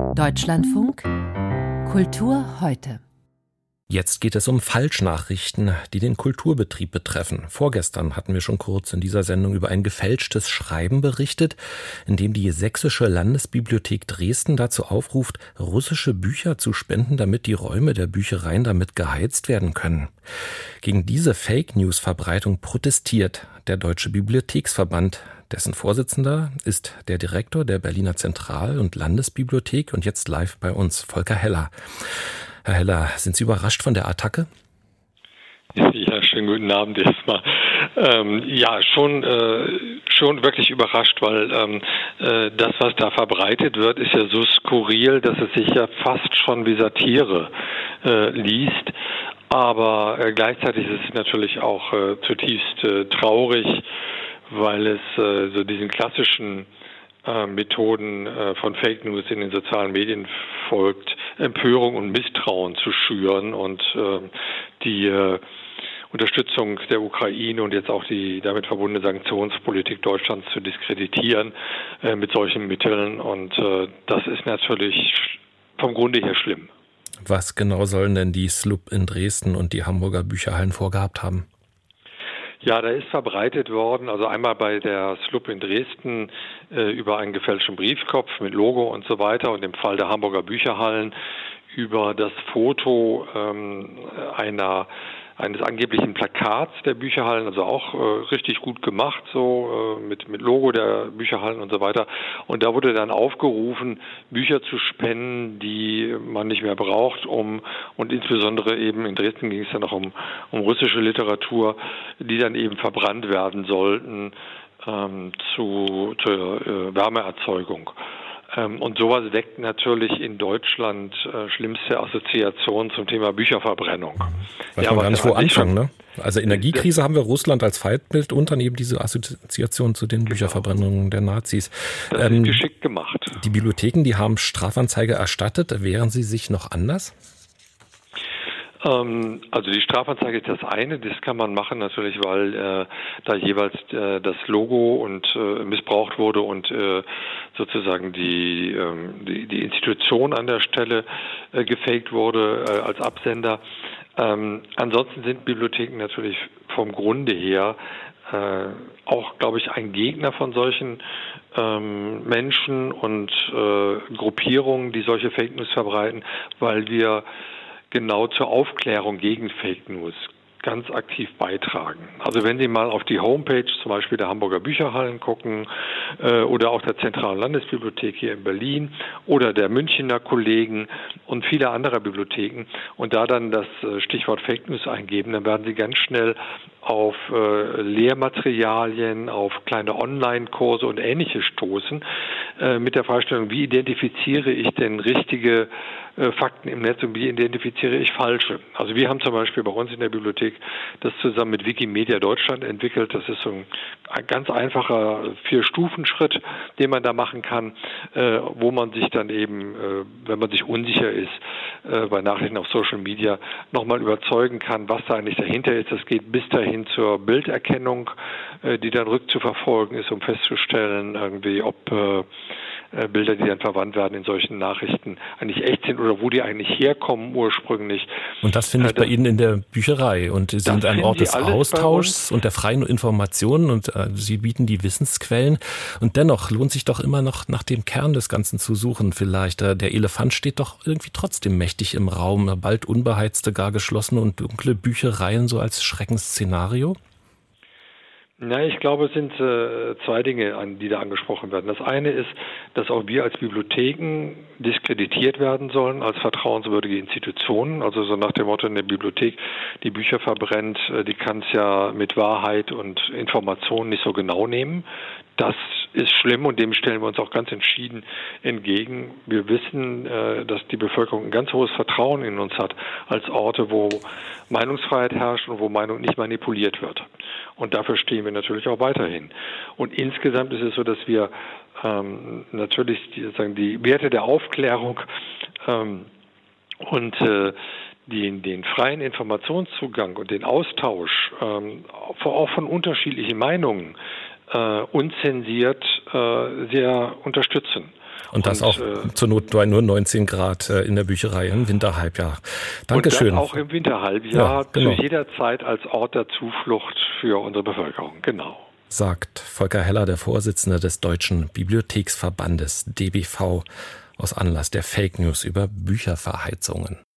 Deutschlandfunk Kultur heute. Jetzt geht es um Falschnachrichten, die den Kulturbetrieb betreffen. Vorgestern hatten wir schon kurz in dieser Sendung über ein gefälschtes Schreiben berichtet, in dem die Sächsische Landesbibliothek Dresden dazu aufruft, russische Bücher zu spenden, damit die Räume der Büchereien damit geheizt werden können. Gegen diese Fake-News-Verbreitung protestiert der Deutsche Bibliotheksverband. Dessen Vorsitzender ist der Direktor der Berliner Zentral- und Landesbibliothek und jetzt live bei uns, Volker Heller. Herr Heller, sind Sie überrascht von der Attacke? Ja, schönen guten Abend erstmal. Schon wirklich überrascht, weil das, was da verbreitet wird, ist ja so skurril, dass es sich ja fast schon wie Satire liest. Aber gleichzeitig ist es natürlich auch zutiefst traurig, weil es so diesen klassischen Methoden von Fake News in den sozialen Medien folgt, Empörung und Misstrauen zu schüren und die Unterstützung der Ukraine und jetzt auch die damit verbundene Sanktionspolitik Deutschlands zu diskreditieren mit solchen Mitteln. Und das ist natürlich vom Grunde her schlimm. Was genau sollen denn die SLUB in Dresden und die Hamburger Bücherhallen vorgehabt haben? Ja, da ist verbreitet worden, also einmal bei der SLUB in Dresden über einen gefälschten Briefkopf mit Logo und so weiter und im Fall der Hamburger Bücherhallen über das Foto eines angeblichen Plakats der Bücherhallen, also auch richtig gut gemacht, so mit Logo der Bücherhallen und so weiter. Und da wurde dann aufgerufen, Bücher zu spenden, die man nicht mehr braucht, und insbesondere eben in Dresden ging es dann noch um russische Literatur, die dann eben verbrannt werden sollten zur Wärmeerzeugung. Und sowas weckt natürlich in Deutschland schlimmste Assoziationen zum Thema Bücherverbrennung. Weiß man gar nicht, wo anfangen, ne? Also Energiekrise haben wir Russland als Feindbild und dann eben diese Assoziation zu den Bücherverbrennungen der Nazis. Das ist geschickt gemacht. Die Bibliotheken, die haben Strafanzeige erstattet. Wehren sie sich noch anders? Also die Strafanzeige ist das eine, das kann man machen natürlich, weil da jeweils das Logo und missbraucht wurde und sozusagen die Institution an der Stelle gefaked wurde als Absender. Ansonsten sind Bibliotheken natürlich vom Grunde her auch, glaube ich, ein Gegner von solchen Menschen und Gruppierungen, die solche Fake News verbreiten, weil wir genau zur Aufklärung gegen Fake News ganz aktiv beitragen. Also wenn Sie mal auf die Homepage zum Beispiel der Hamburger Bücherhallen gucken oder auch der Zentralen Landesbibliothek hier in Berlin oder der Münchner Kollegen und viele andere Bibliotheken und da dann das Stichwort Fake News eingeben, dann werden Sie ganz schnell auf Lehrmaterialien, auf kleine Online-Kurse und Ähnliches stoßen mit der Fragestellung, wie identifiziere ich denn richtige Fakten im Netz und wie identifiziere ich falsche. Also wir haben zum Beispiel bei uns in der Bibliothek das zusammen mit Wikimedia Deutschland entwickelt. Das ist so ein ganz einfacher 4-Stufen-Schritt, den man da machen kann, wo man sich dann eben, wenn man sich unsicher ist, bei Nachrichten auf Social Media nochmal überzeugen kann, was da eigentlich dahinter ist. Das geht bis dahin zur Bilderkennung, die dann rückzuverfolgen ist, um festzustellen, irgendwie, ob Bilder, die dann verwandt werden in solchen Nachrichten, eigentlich echt sind oder wo die eigentlich herkommen ursprünglich. Und das finde ich bei Ihnen in der Bücherei und Sie sind ein Ort des Austauschs und der freien Informationen und Sie bieten die Wissensquellen und dennoch lohnt sich doch immer noch nach dem Kern des Ganzen zu suchen vielleicht. Der Elefant steht doch irgendwie trotzdem mächtig im Raum, bald unbeheizte, gar geschlossene und dunkle Büchereien so als Schreckensszenario. Ja, ich glaube, es sind zwei Dinge, die da angesprochen werden. Das eine ist, dass auch wir als Bibliotheken diskreditiert werden sollen als vertrauenswürdige Institutionen. Also so nach dem Motto, eine Bibliothek, die Bücher verbrennt, die kann es ja mit Wahrheit und Informationen nicht so genau nehmen. Das ist schlimm und dem stellen wir uns auch ganz entschieden entgegen. Wir wissen, dass die Bevölkerung ein ganz hohes Vertrauen in uns hat als Orte, wo Meinungsfreiheit herrscht und wo Meinung nicht manipuliert wird. Und dafür stehen wir natürlich auch weiterhin. Und insgesamt ist es so, dass wir natürlich die Werte der Aufklärung und den freien Informationszugang und den Austausch auch von unterschiedlichen Meinungen unzensiert sehr unterstützen. Und das auch zur Not bei nur 19 Grad in der Bücherei im Winterhalbjahr. Dankeschön. Und das auch im Winterhalbjahr, ja, genau. zu jeder Zeit als Ort der Zuflucht für unsere Bevölkerung. Genau. Sagt Volker Heller, der Vorsitzende des Deutschen Bibliotheksverbandes DBV, aus Anlass der Fake News über Bücherverheizungen.